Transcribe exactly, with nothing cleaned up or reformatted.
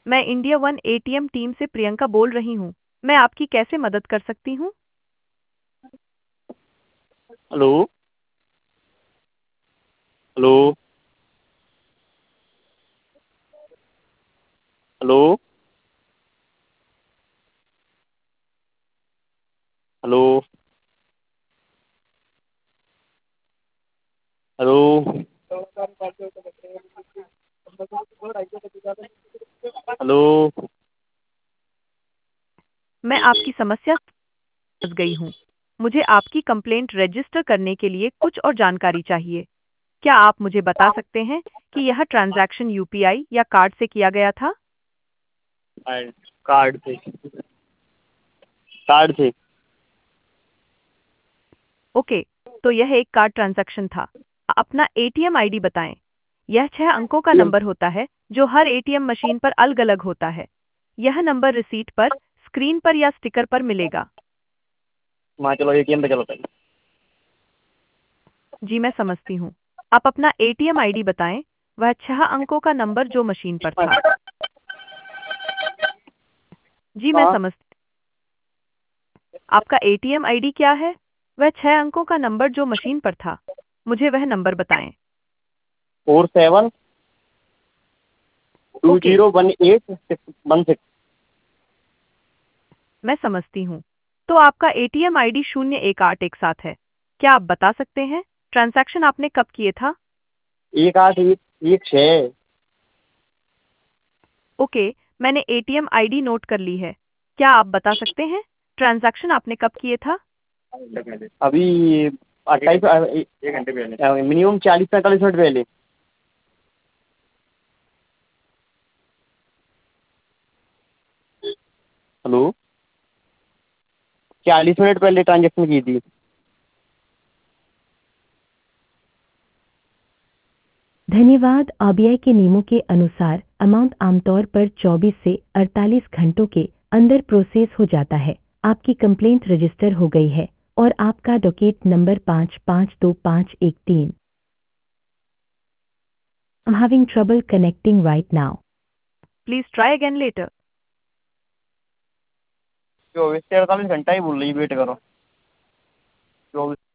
मैं India one ATM team से प्रियंका बोल रही हूँ। मैं आपकी कैसे मदद कर सकती हूँ? Hello. Hello. Hello. Hello. Hello. Hello. मैं आपकी समस्या समझ गई हूँ। मुझे आपकी कंप्लेंट रजिस्टर करने के लिए कुछ और जानकारी चाहिए। क्या आप मुझे बता सकते हैं कि यह ट्रांजैक्शन यूपीआई या कार्ड से किया गया था? कार्ड थे। कार्ड थे। ओके, तो यह एक कार्ड ट्रांजैक्शन था। अपना एटीएम आईडी बताएं। यह छह अंकों का नंबर होता है जो हर एटीएम मशीन पर अलग-अलग होता है। यह नंबर रिसीट पर, स्क्रीन पर या स्टिकर पर मिलेगा। वहाँ चलो एटीएम पे चलो पहले। जी मैं समझती हूँ। आप अपना एटीएम आईडी बताएं। वह छह अंकों का नंबर जो मशीन पर था। जी मैं हाँ। समझ आपका एटीएम आईडी क्या है? वह छह अंकों का नंबर जो मशीन पर था। मुझे वह नंबर बताएं। Four seven two okay, zero one eight six one six. मैं समझती हूँ। तो आपका एटीएम आईडी शून्य एक आठ एक सात है। क्या आप बता सकते हैं ट्रांजैक्शन आपने कब किए था? एक आठ एक एक छः। ओके, मैंने एटीएम आईडी नोट कर ली है। क्या आप बता सकते हैं ट्रांजैक्शन आपने कब किए था? अभी अट्ठाईस एक घंटे पहले, मिनिमम चालीस पैंतालीस मिनट पहले। हेलो। चालीस मिनट पहले ट्रांजेक्शन की थी। धन्यवाद। आरबीआई के नियमों के अनुसार अमाउंट आमतौर पर चौबीस से अड़तालीस घंटों के अंदर प्रोसेस हो जाता है। आपकी कंप्लेंट रजिस्टर हो गई है और आपका डॉकेट नंबर पाँच पाँच दो पाँच एक तीन। I'm having trouble connecting right now. Please try again later. चौबीस से अड़तालीस घंटा ही बोल रही, वेट करो। चौबीस